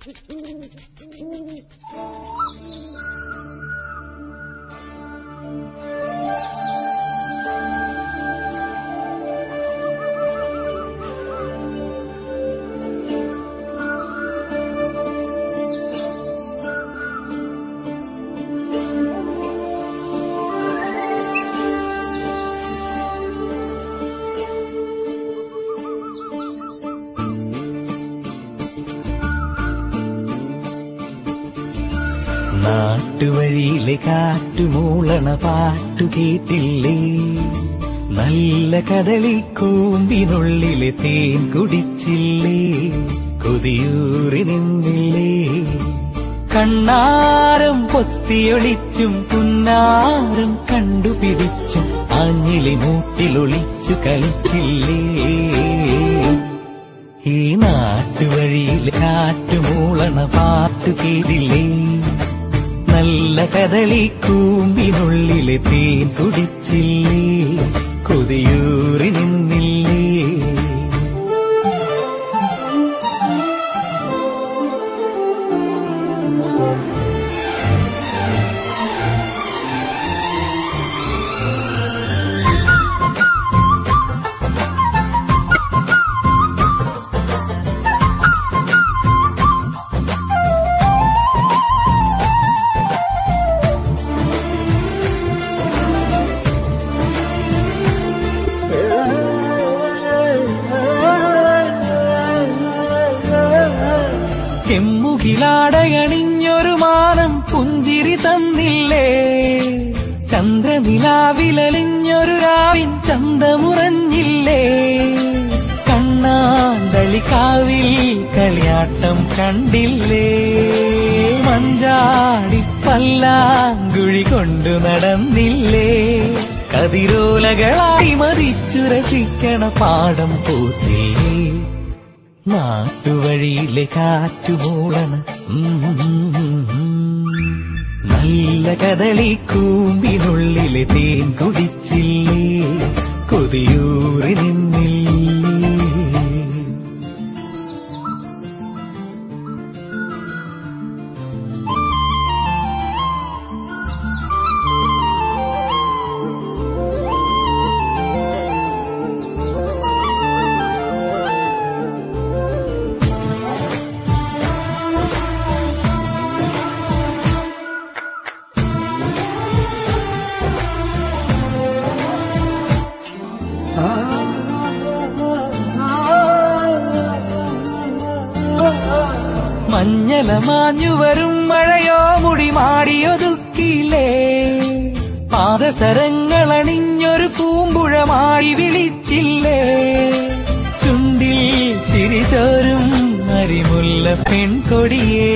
നാട്ടുവഴിയിലെ കാറ്റുമൂളണ പാട്ടു കേട്ടില്ലേ? നല്ല കദളിക്കൂമ്പിനുള്ളിലെ തേൻ കുടിച്ചില്ലേ? കൊതിയൂറി നിന്നില്ലേ? കണ്ണാരം പൊത്തിയൊളിച്ചും പുന്നാരം കണ്ടുപിടിച്ചും ആഞ്ഞിലി മൂട്ടിലൊളിച്ചു കളിച്ചില്ലേ? ഈ നാട്ടുവഴിയിലെ കാറ്റുമൂളണ പാട്ടു കേട്ടില്ലേ? നല്ല കദളിക്കൂമ്പിനുള്ളിലെ തേൻ കുടിച്ചില്ലേ? കൊതിയൂറി നിന്നില്ലേ? ചെമ്മുകിലാടയണിഞ്ഞൊരു മാനം പുഞ്ചിരി തന്നില്ലേ? ചന്ദ്രനിലാവിലലിഞ്ഞൊരു രാവിൻ ചന്തമുറഞ്ഞില്ലേ? കണ്ണാന്തളിക്കാവിൽ കളിയാട്ടം കണ്ടില്ലേ? മഞ്ചാടി പല്ലാങ്കുഴി കൊണ്ടു നടന്നില്ലേ? കതിരോലകളായി മതിച്ചു രസിക്കണ പാടം പോത്തില്ലേ? നാട്ടുവഴിയിലെ കാറ്റുമൂളണ നല്ല കദളിക്കൂമ്പിനുള്ളിലെ തേൻ കുടിച്ചില്ലേ? കൊതിയൂറി നിന്നില്ലേ? മഞ്ഞല മാഞ്ഞു വരും മഴയോ മുടി മാടിയൊതുക്കില്ലേ? പാദസരങ്ങളണിഞ്ഞൊരു പൂമ്പുഴ മാടി വിളിച്ചില്ലേ? ചുണ്ടിൽ ചിരിചോരും അരിമുല്ല പെൺകൊടിയേ,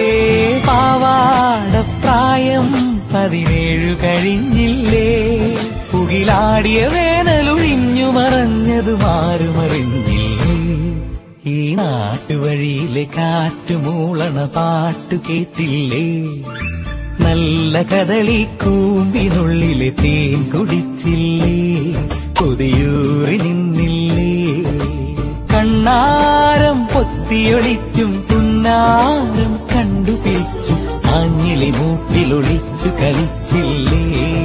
പാവാടപ്രായം 17 കഴിഞ്ഞില്ലേ? പുകിലാടിയ വേനലൊഴിഞ്ഞു മറഞ്ഞതു മാറുമറിഞ്ഞില്ലേ? ഈ നാട്ടുവഴിയിലെ കാറ്റുമൂളണ പാട്ടു കേട്ടില്ലേ? നല്ല കദളിക്കൂമ്പിനുള്ളിലെ തേൻ കുടിച്ചില്ലേ? കൊതിയൂറി നിന്നില്ലേ? കണ്ണാരം പൊത്തിയൊളിച്ചും പുന്നാരം കണ്ടുപിടിച്ചും ആഞ്ഞിലി മൂട്ടിലൊളിച്ചു കളിച്ചില്ലേ?